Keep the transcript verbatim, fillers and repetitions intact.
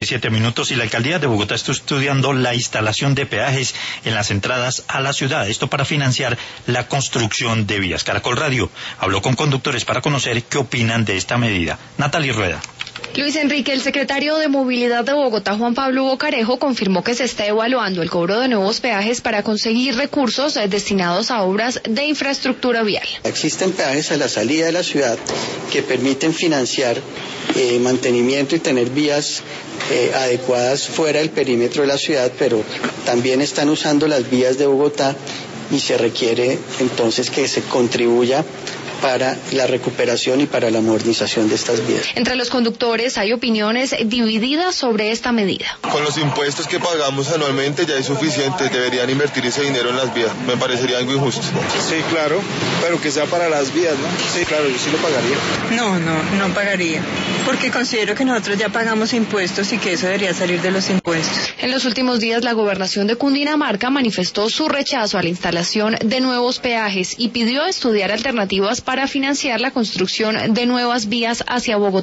Siete minutos y la alcaldía de Bogotá está estudiando la instalación de peajes en las entradas a la ciudad, esto para financiar la construcción de vías. Caracol Radio habló con conductores para conocer qué opinan de esta medida. Natalie Rueda. Luis Enrique, el secretario de Movilidad de Bogotá, Juan Pablo Bocarejo, confirmó que se está evaluando el cobro de nuevos peajes para conseguir recursos destinados a obras de infraestructura vial. Existen peajes a la salida de la ciudad que permiten financiar eh, mantenimiento y tener vías eh, adecuadas fuera del perímetro de la ciudad, pero también están usando las vías de Bogotá y se requiere entonces que se contribuya para la recuperación y para la modernización de estas vías. Entre los conductores hay opiniones divididas sobre esta medida. Con los impuestos que pagamos anualmente ya es suficiente, deberían invertir ese dinero en las vías, me parecería algo injusto. Sí, claro, pero que sea para las vías, ¿no? Sí, claro, yo sí lo pagaría. No, no, no pagaría, porque considero que nosotros ya pagamos impuestos y que eso debería salir de los impuestos. En los últimos días, la gobernación de Cundinamarca manifestó su rechazo a la instalación de nuevos peajes y pidió estudiar alternativas para financiar la construcción de nuevas vías hacia Bogotá.